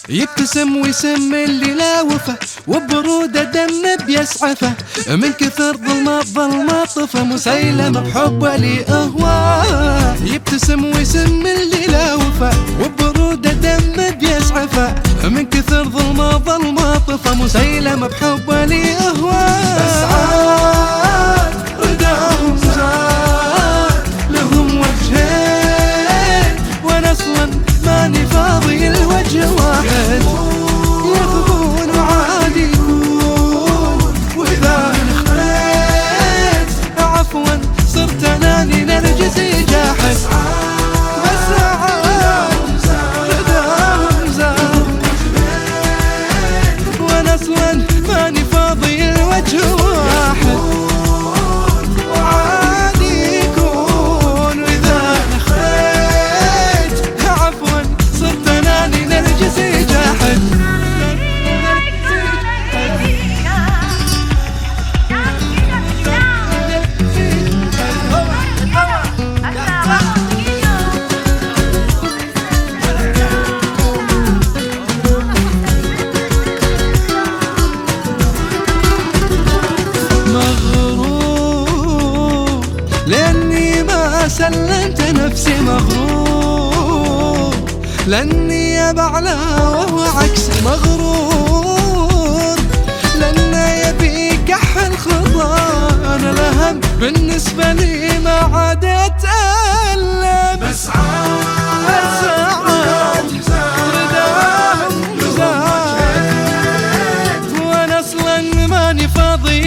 يبتسم ويسم اللي لا وفى وبرودة دم بيسعفه من كثر ظلمة طفى مسيلمة بحبه لي أهواه. يبتسم ويسم اللي لا وفى وبرودة دم بيسعفه من كثر ظلمة طفى مسيلمة بحبه لي أهواه. أسعاد رداهم زاد لهم وجهين وانا اصلا ماني فاضي الوجه واحد. يغبون وعادي يكون واذا انخريت عفوا صرت اناني نرجسي جاحد. بس رداهم زاد وانا اصلا ماني فاضي الوجه واحد. لأني ما سلمت نفسي مغرور، لأني بعلى وهو عكس مغرور، لأنه يبي كحل خضار الأهم بالنسبة لي ما عاد أتألم. بس رداهم زاد وأنا أصلا ماني فاضي